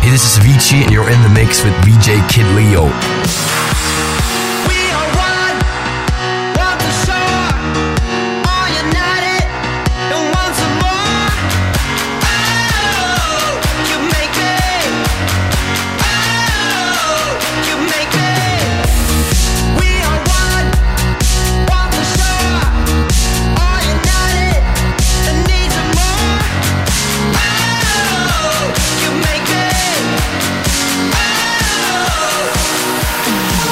Hey, this is Vici, and you're in the mix with VJ Kid Leo. You make me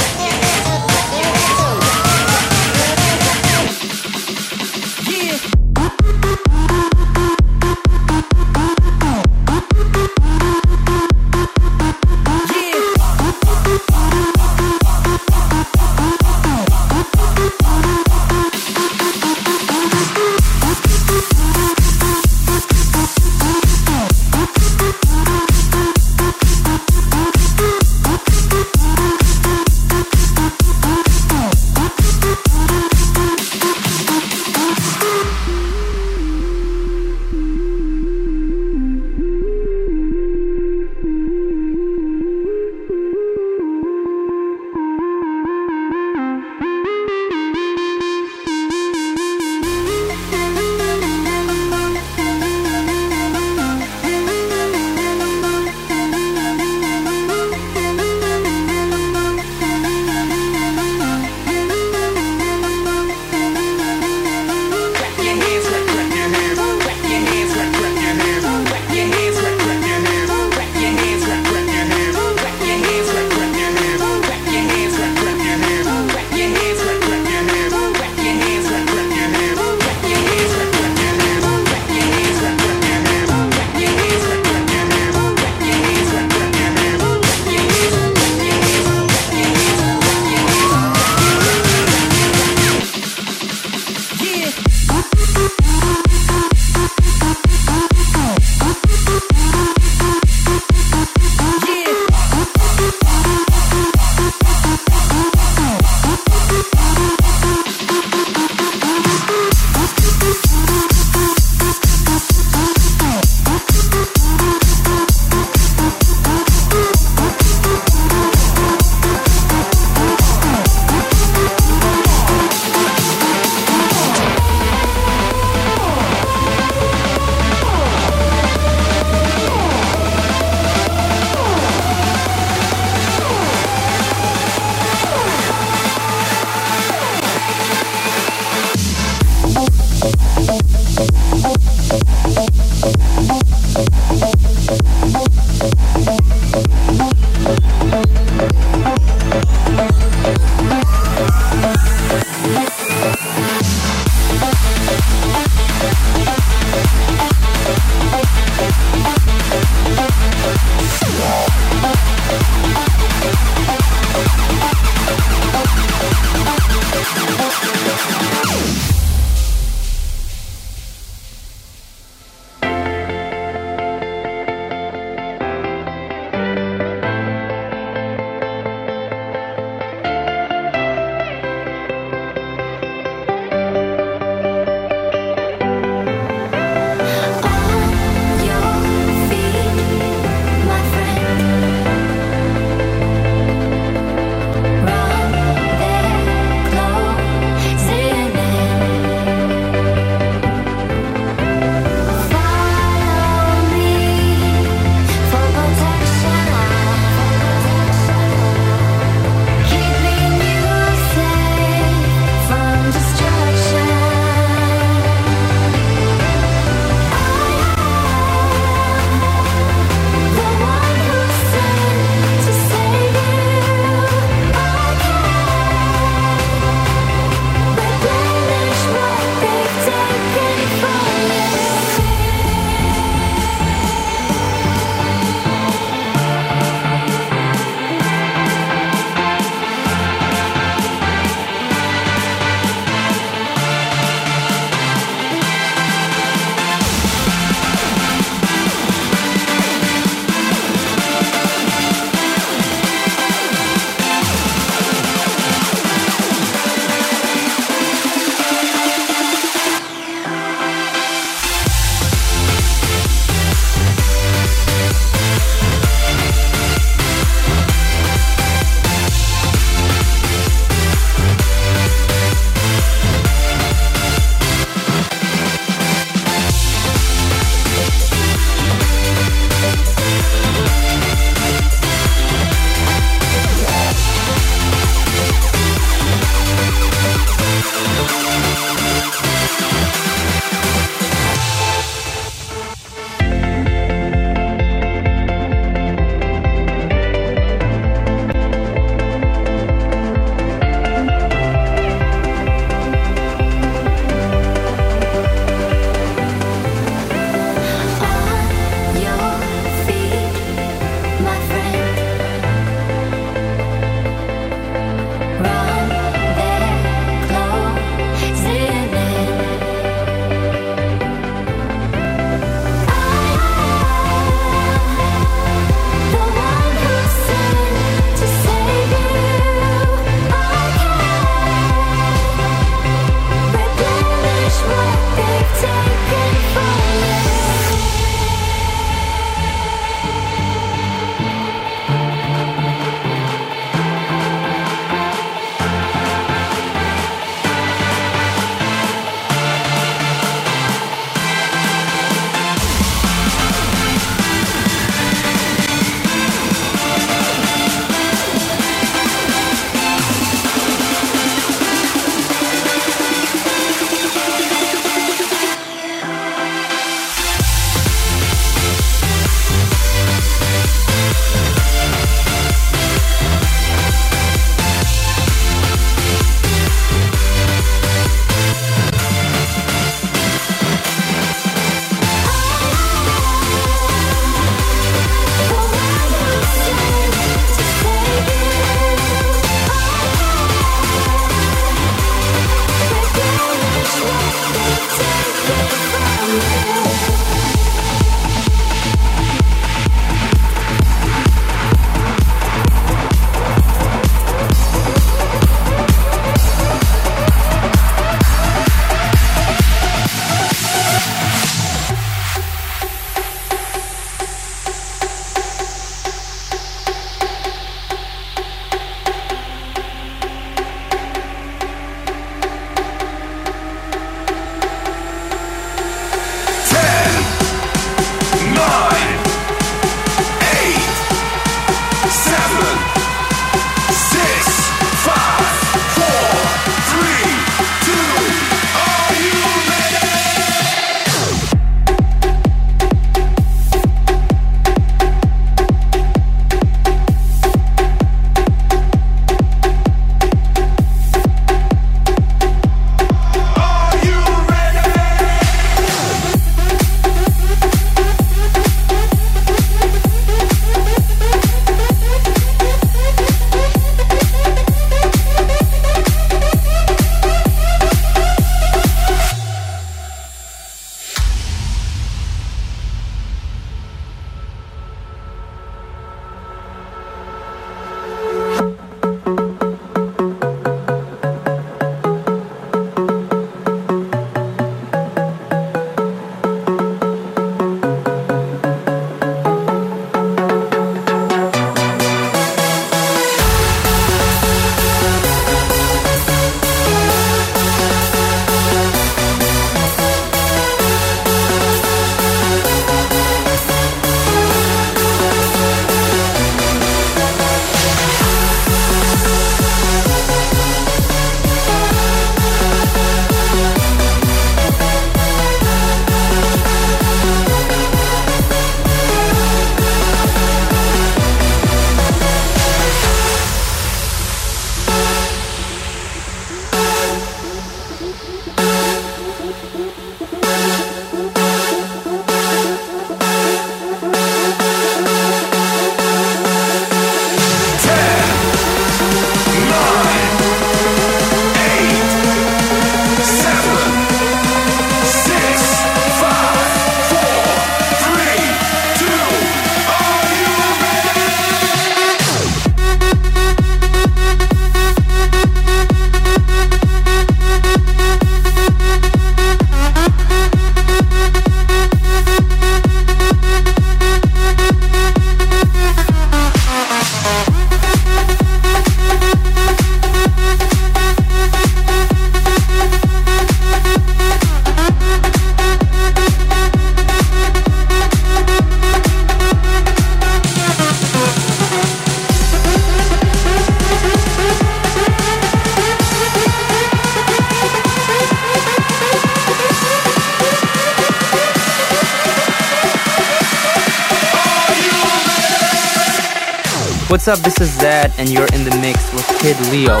What's up, this is Zed, and you're in the mix with Kid Leo.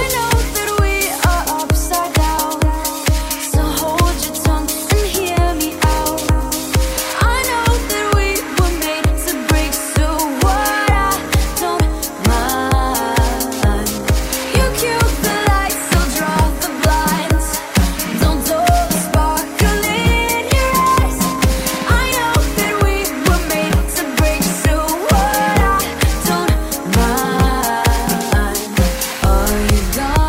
Gone.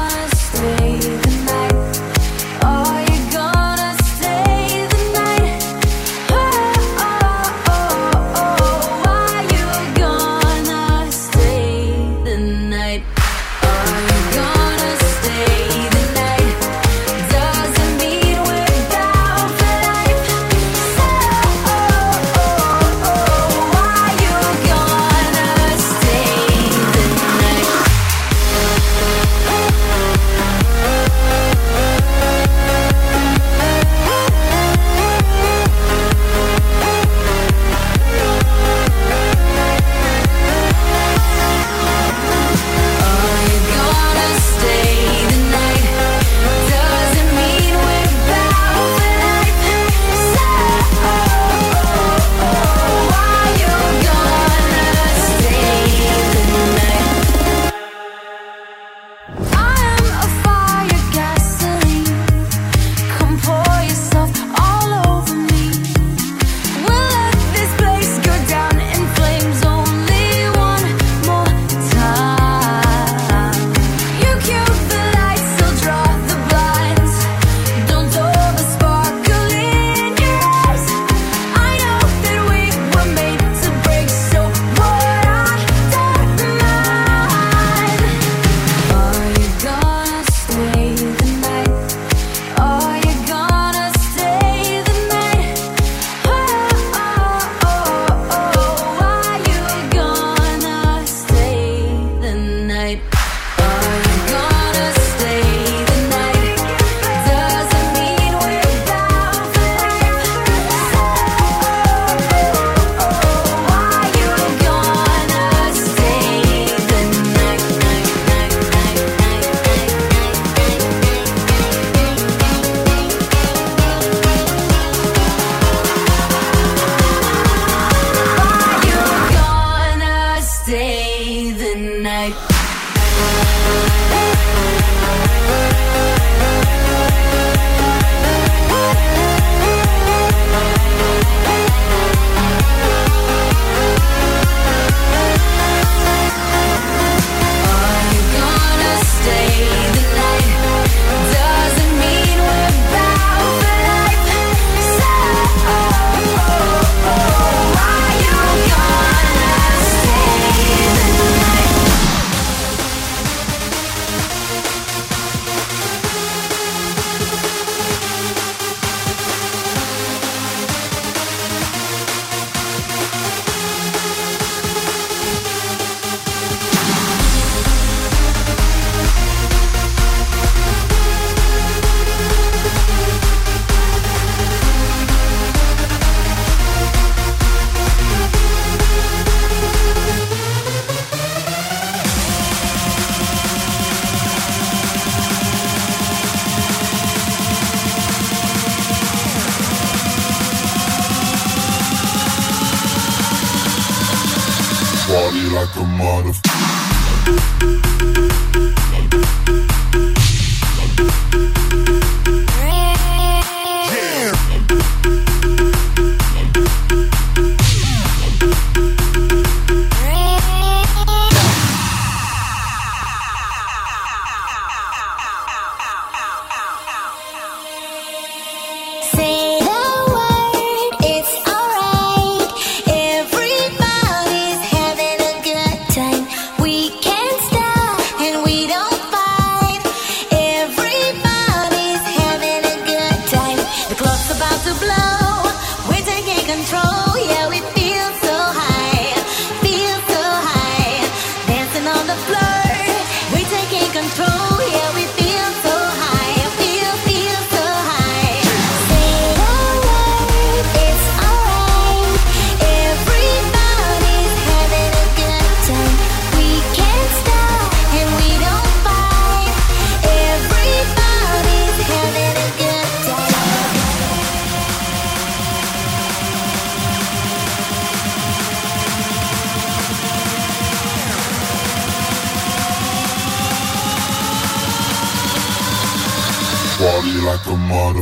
mother. Party like a mother.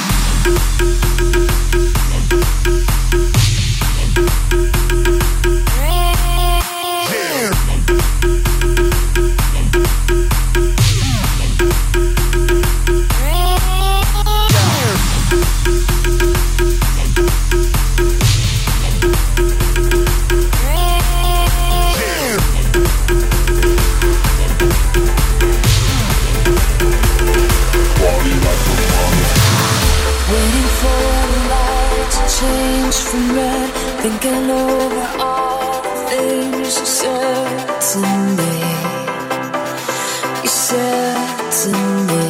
From red, thinking over all the things you said to me. You said to me,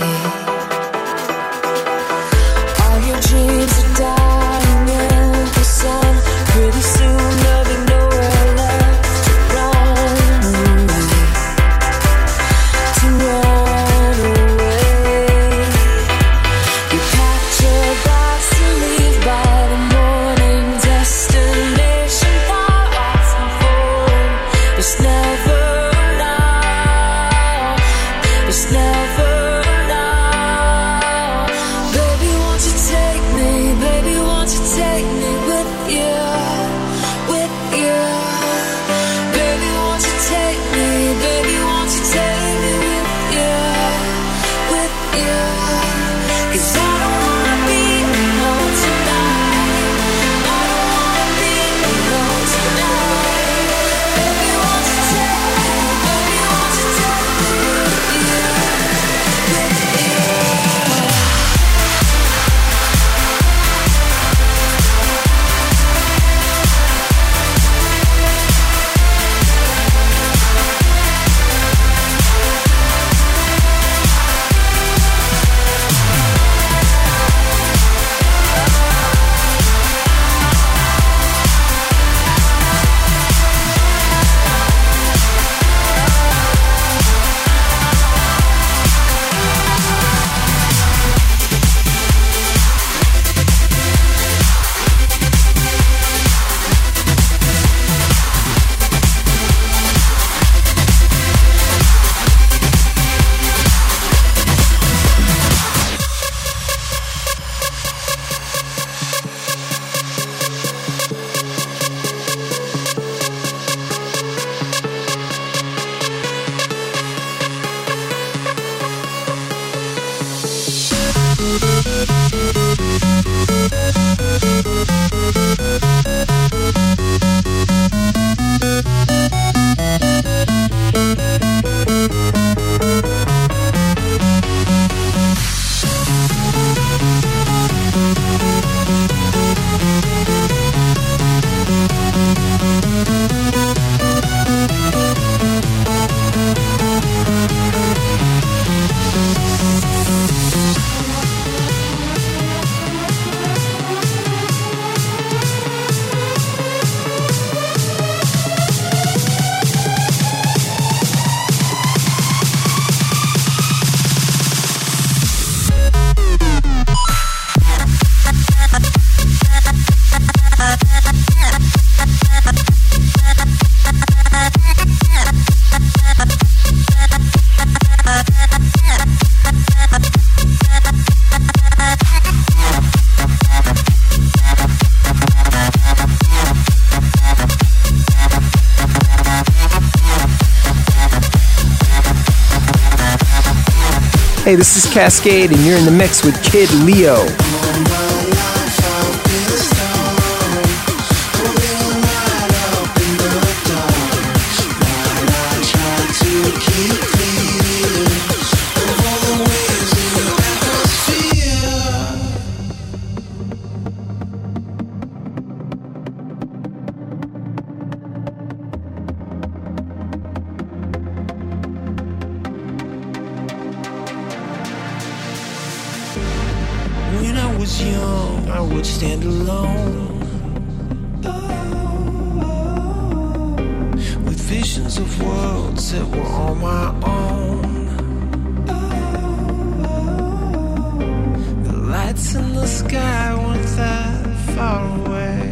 all your dreams are dying in the sun. Pretty soon there'll be nowhere left to run away, to run away. You packed your bags to leave by the morning. Destination far off and foreign. It's never now. It's never now. Baby, won't you take me? Baby, won't you take me with you? With you. Baby, won't you take me? Baby, won't you take me with you? With you. 'Cause I don't wanna be alone tonight. I don't wanna be alone tonight. Baby, won't you take me? Baby, won't you take me with you? With you. Hey, this is Cascade, and you're in the mix with Kid Leo. Stand alone with visions of worlds that were on my own. The lights in the sky weren't that far away.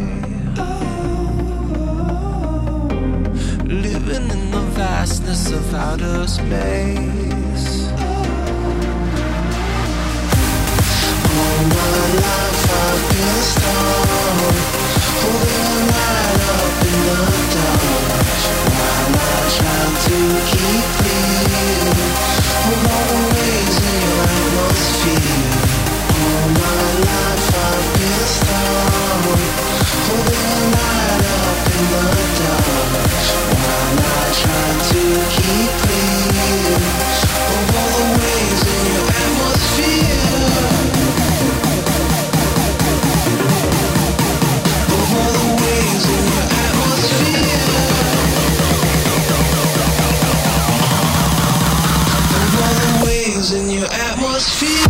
Living in the vastness of outer space. All my life I've been a star, holding a light up in the dark, while I try to keep clear of all the waves in your atmosphere. All my life I've been a star, holding a light up in the dark, while I try to keep clear of all the waves in your atmosphere. In your atmosphere.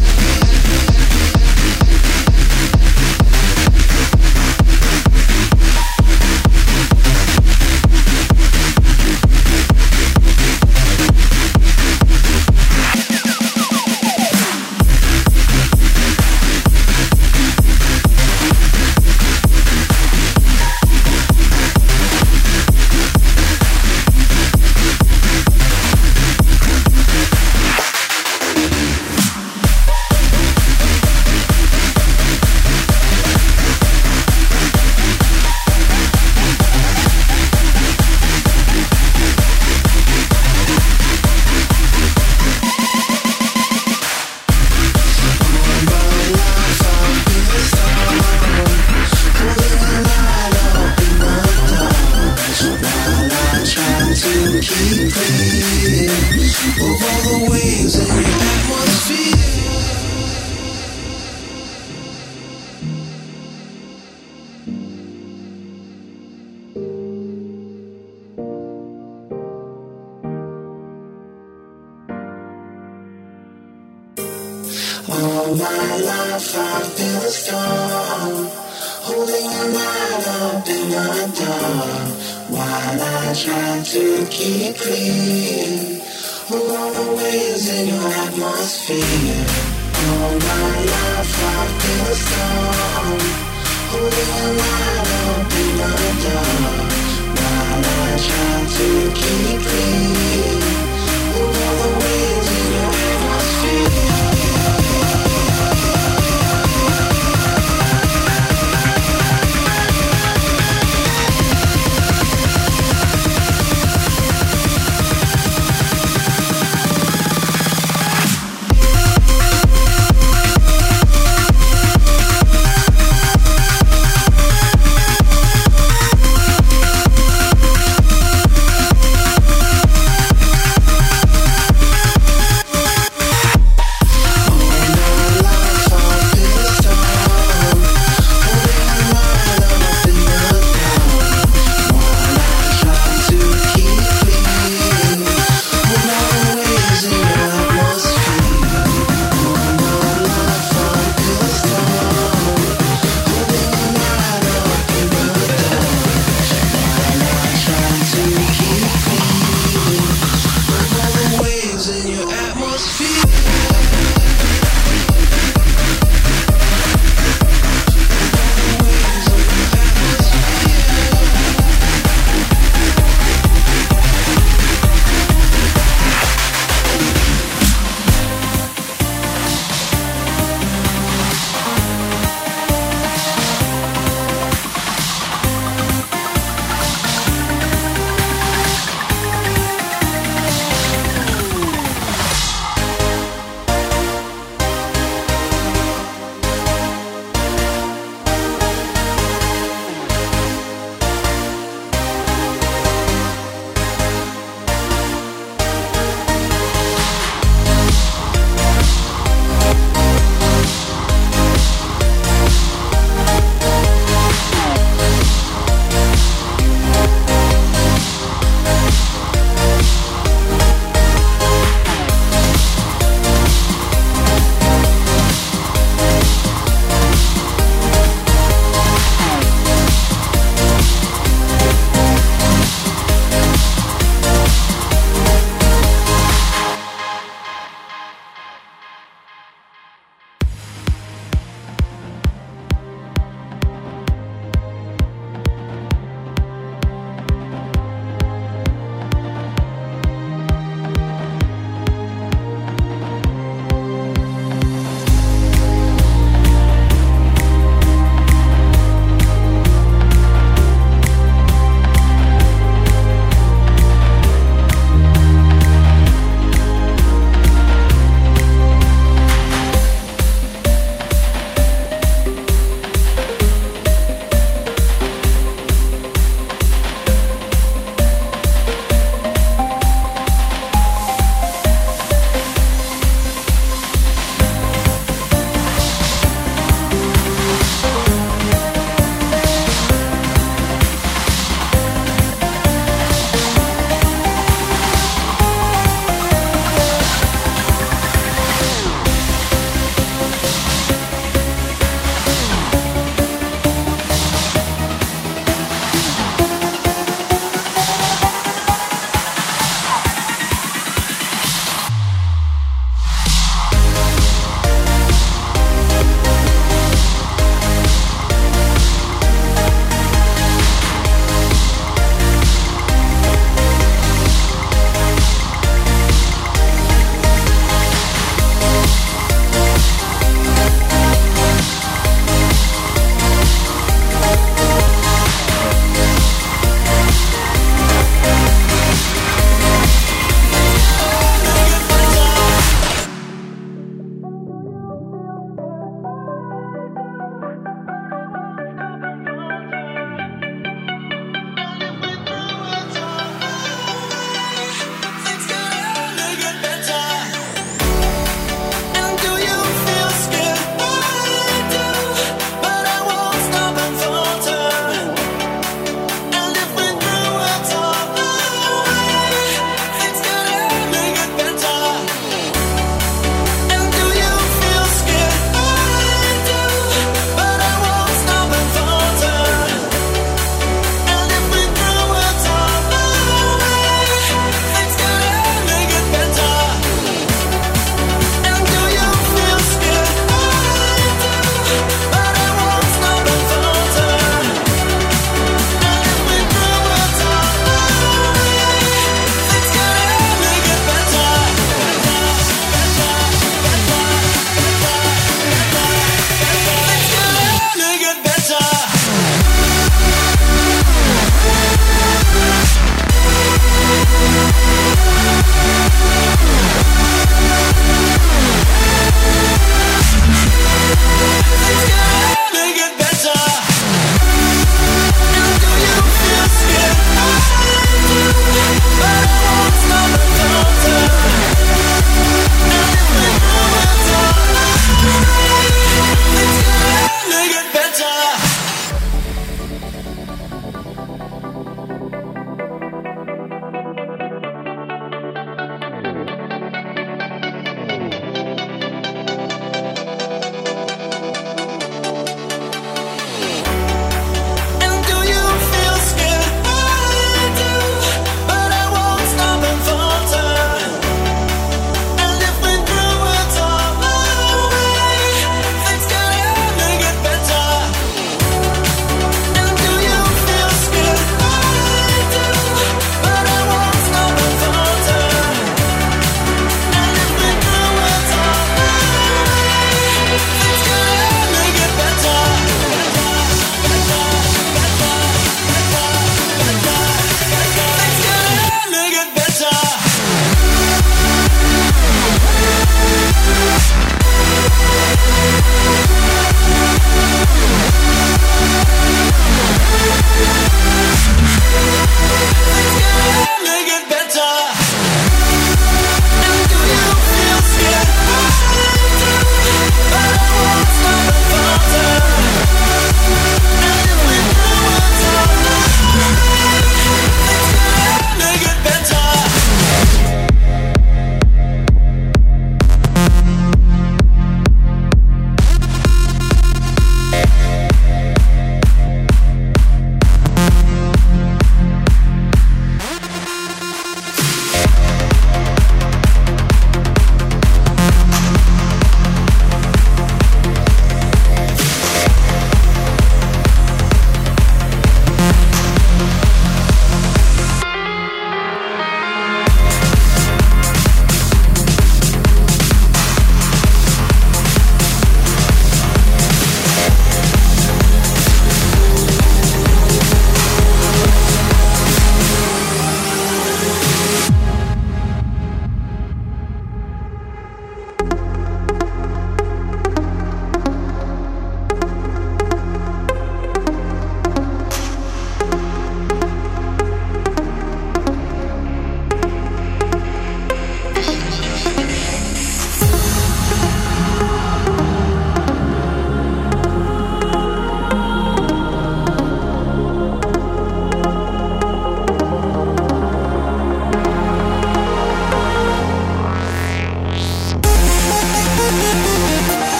All my life I've been a star, holding a light up in the dark, while I try to keep clear of all the waves in your atmosphere. All my life I've been a star, holding a light up in the dark, while I try to keep clear of all the waves in your atmosphere.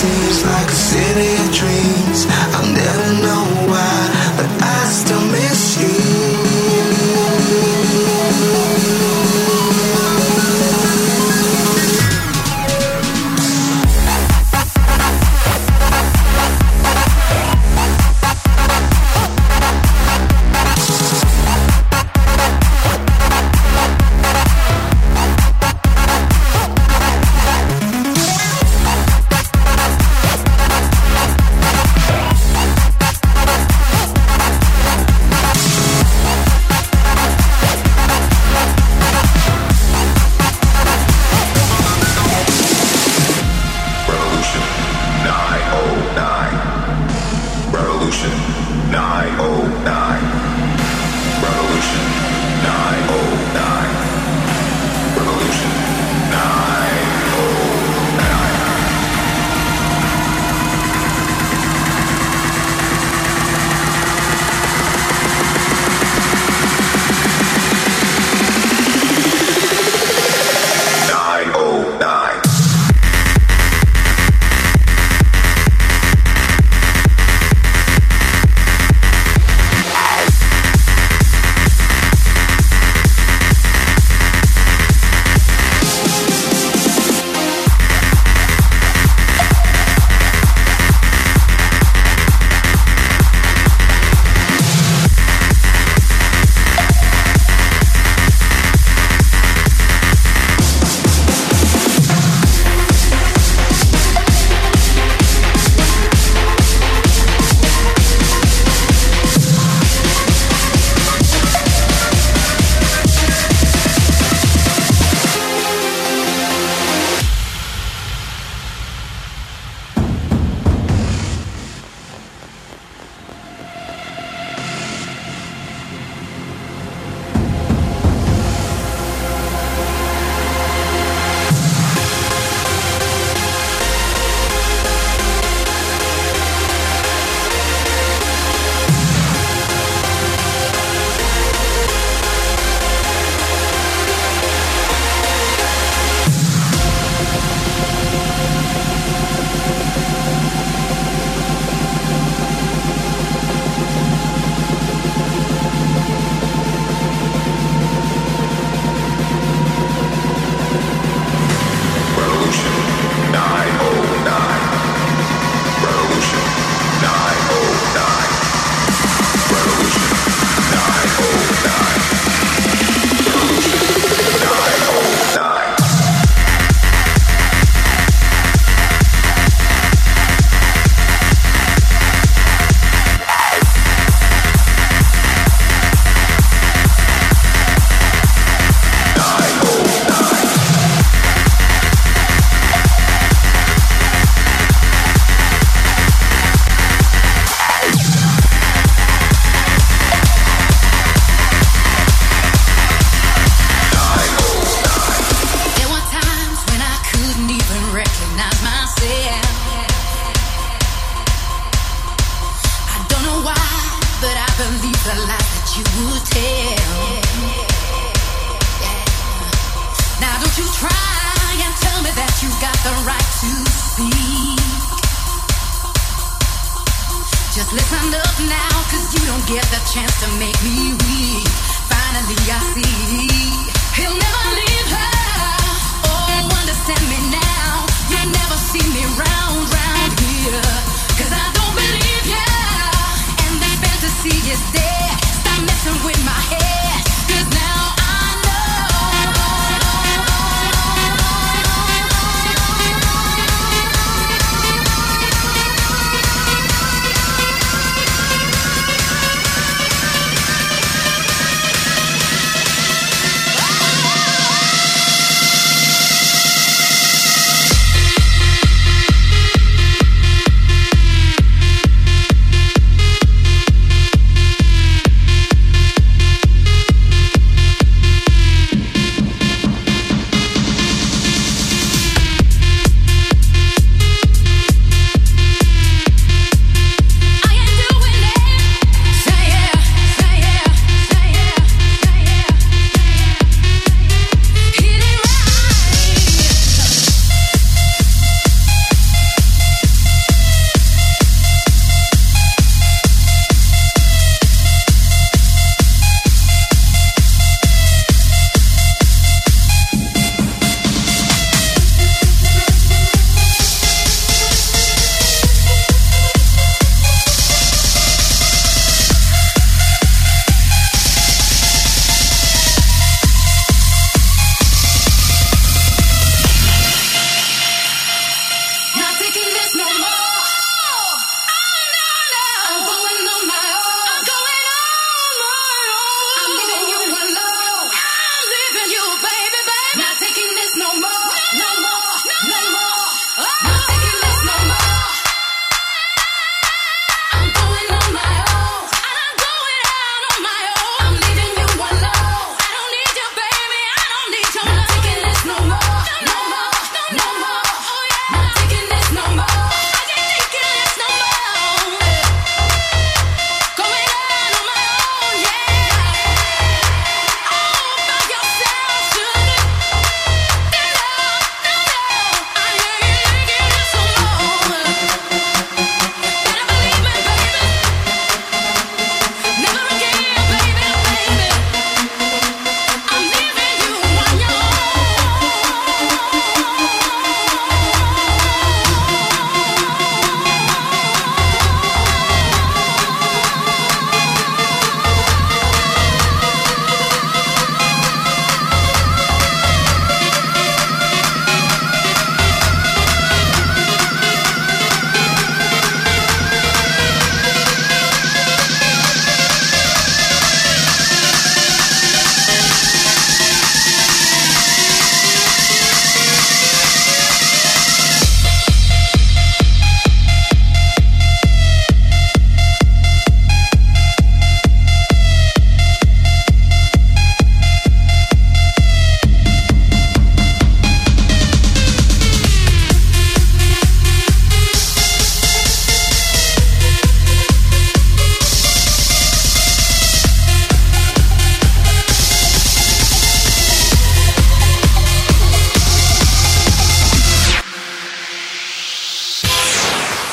seems like a city of dreams. I'll never know why, but I still miss you.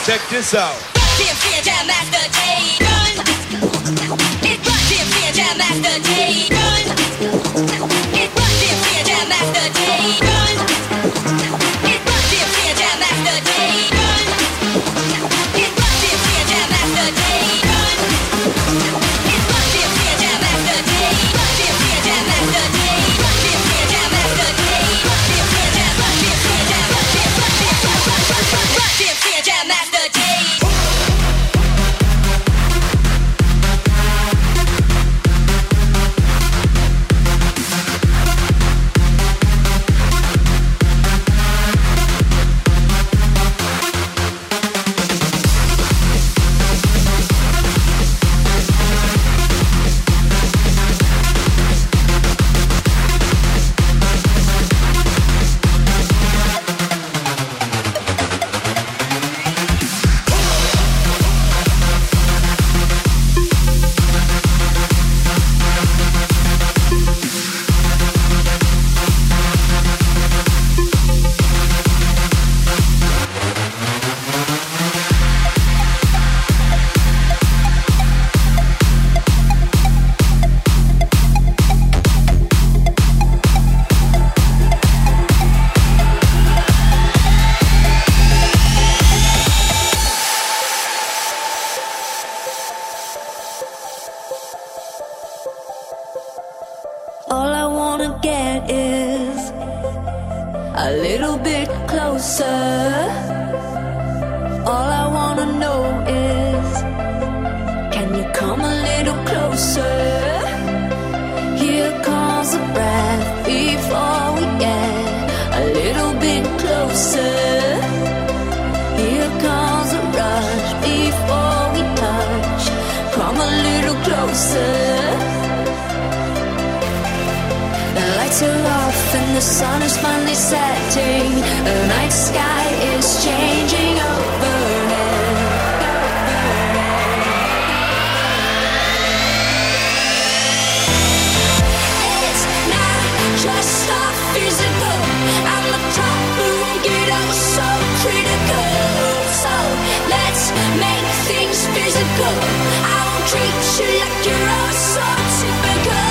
Check this out. Jam Master J. Run. It's Jam Master J. Run. It's Jam Master J. Run. It's Jam Master J. Run. It's Jam Master J. Run. It's Jam Master J. Jam Master J. Jam Master J. Jam Master J. All I wanna get is a little bit closer. All I wanna know is, can you come a little closer? Here comes a breath before we get a little bit closer. Here comes a rush before we touch. Come a little closer. The lights are off and the sun is finally setting. The night sky is changing overhead. It's not just our physical. I'm the top boom, get out so critical. So let's make things physical. I won't treat you like you're all so typical.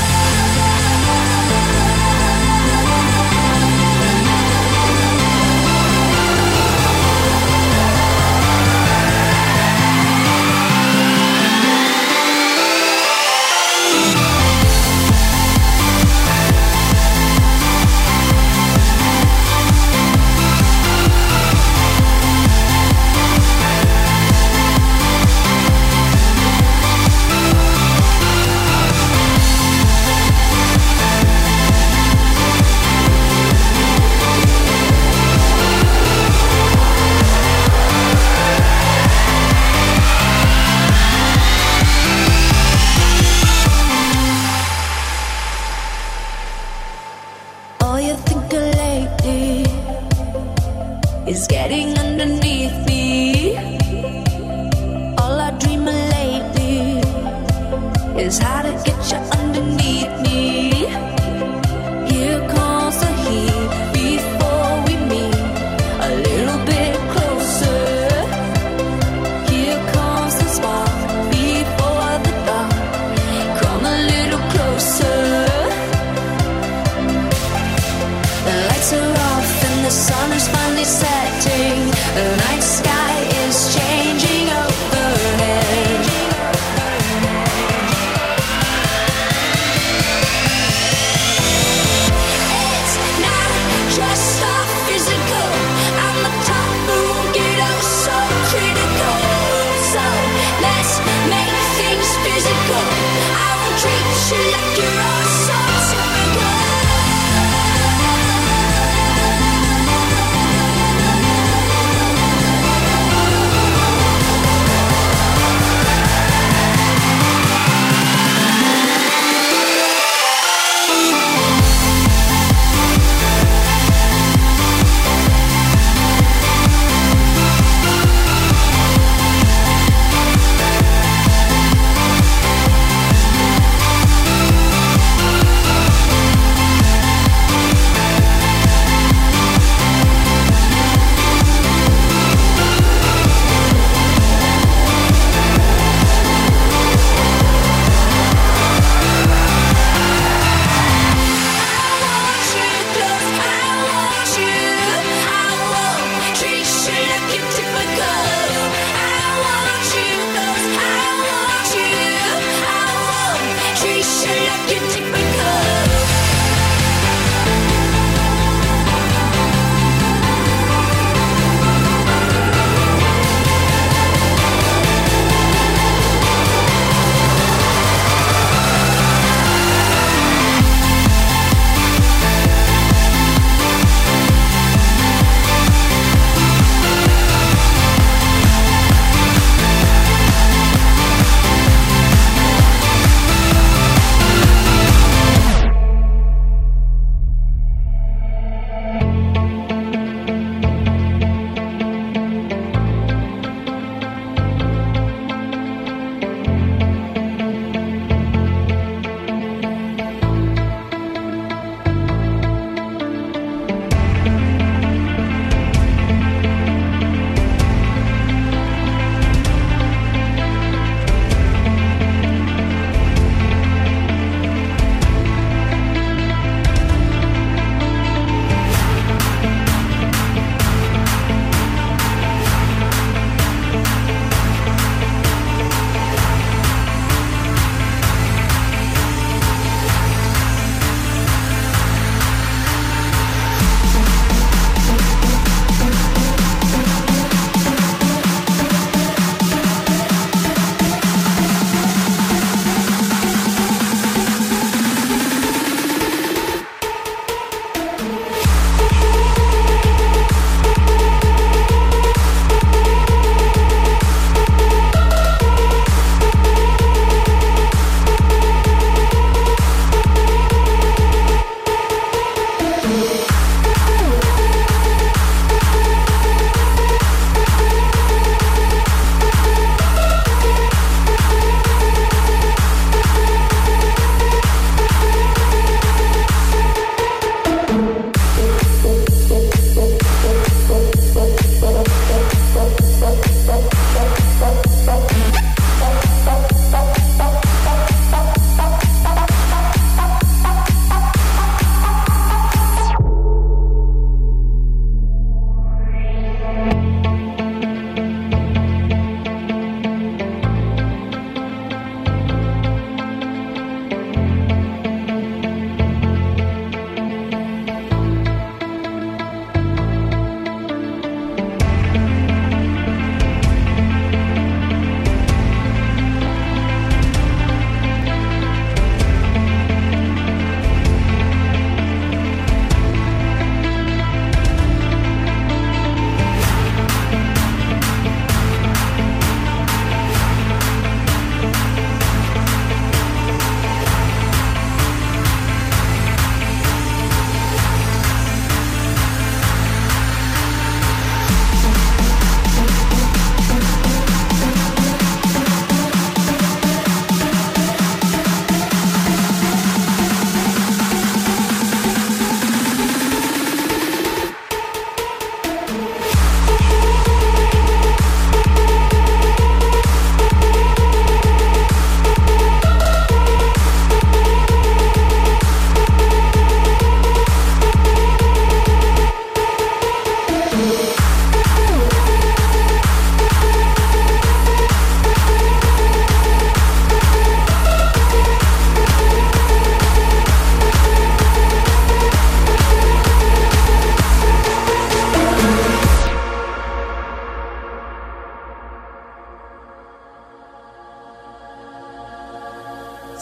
All you think of lately is getting underneath me. All I dream of lately is how to get you underneath me. Here comes the heat before we meet a little bit closer. Here comes the spark before the dark. Come a little closer. The lights are off and the sun is finally setting. The night sky is changing overhead. It's not just our physical. I'm the top boom, get out so critical. So let's make things physical. I won't treat you like you're all so typical.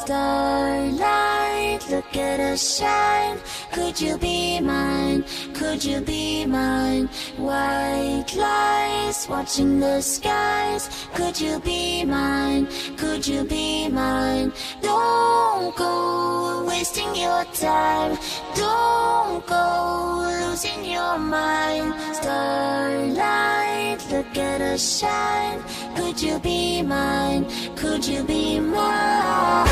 Starlight, look at us shine. Could you be mine? Could you be mine? White lies watching the skies. Could you be mine? Could you be mine? Don't go wasting your time. Don't go losing your mind. Starlight, look at us shine. Could you be mine? Could you be mine?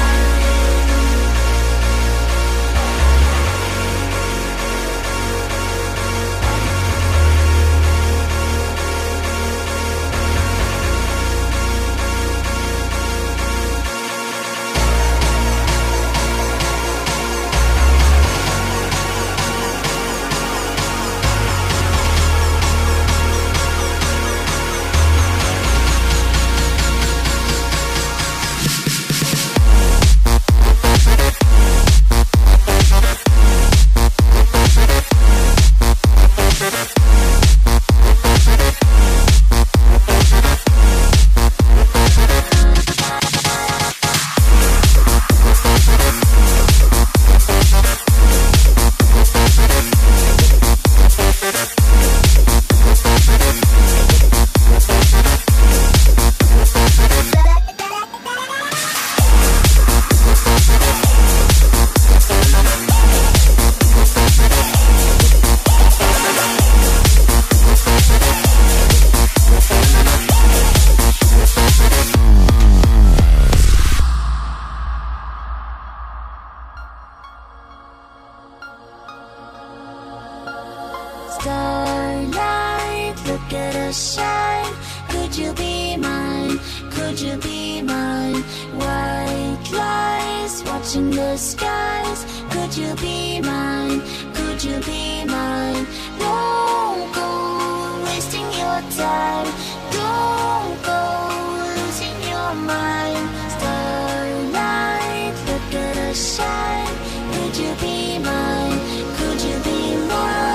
Starlight, look at us shine. Could you be mine? Could you be mine? White lies watching the skies. Could you be mine? Could you be mine? Don't go wasting your time. Don't go losing your mind. Starlight, look at us shine. Could you be mine? Could you be mine?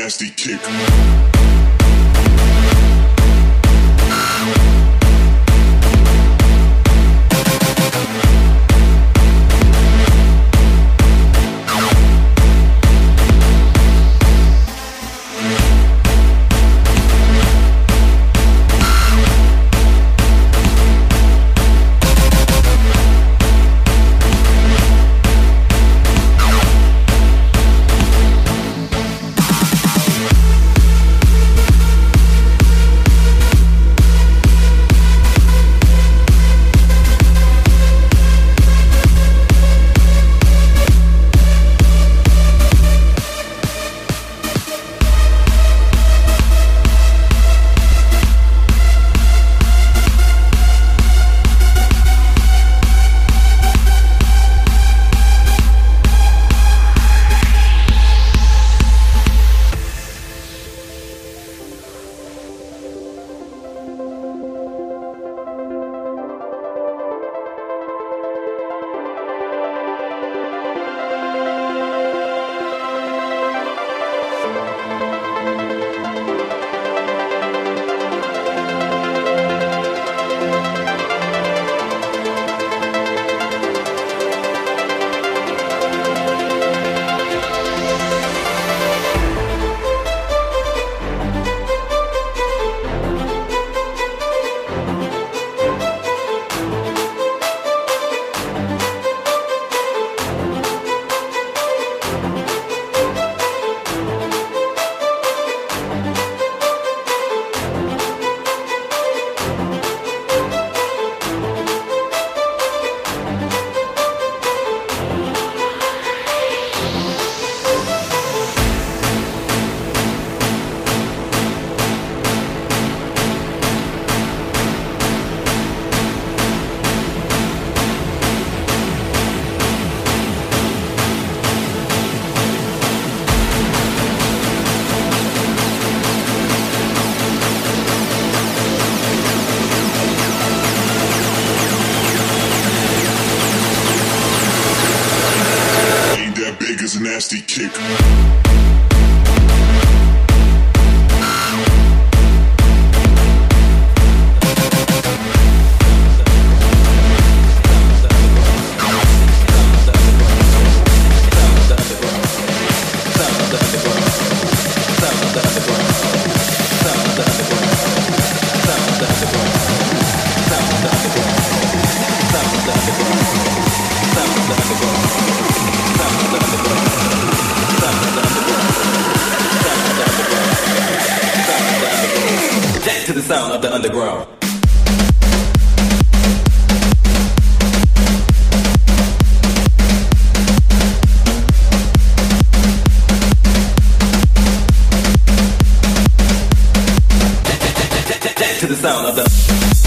nasty kick. Nasty kick. To the sound of the underground. To the sound of the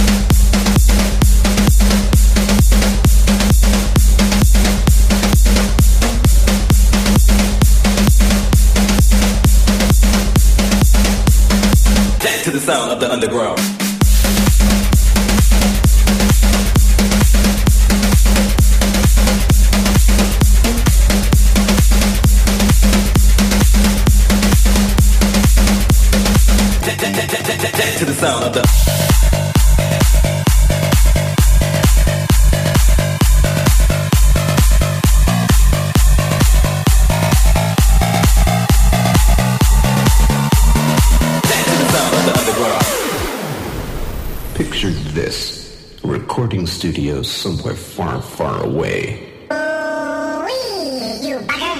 to the sound of the underground. To the sound of the Picture this, a recording studio somewhere far, far away. You bugger.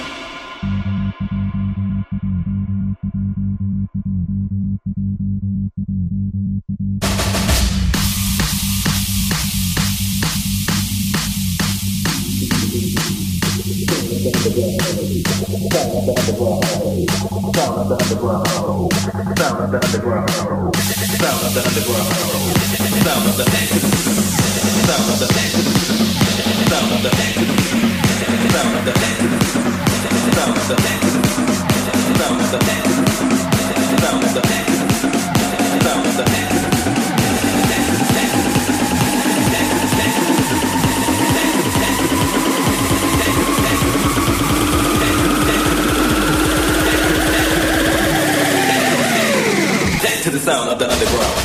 of the underground.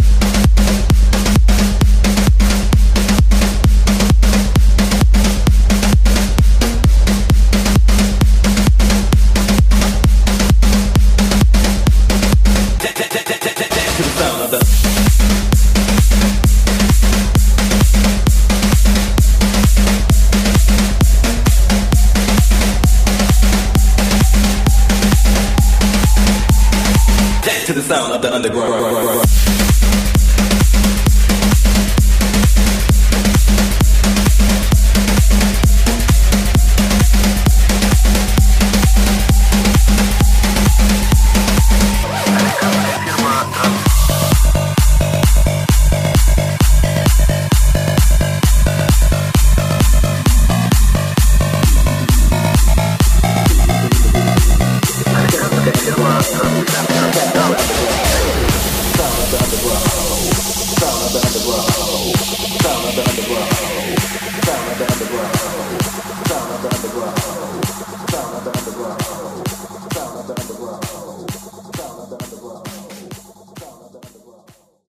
To the sound of the to the sound of the underground.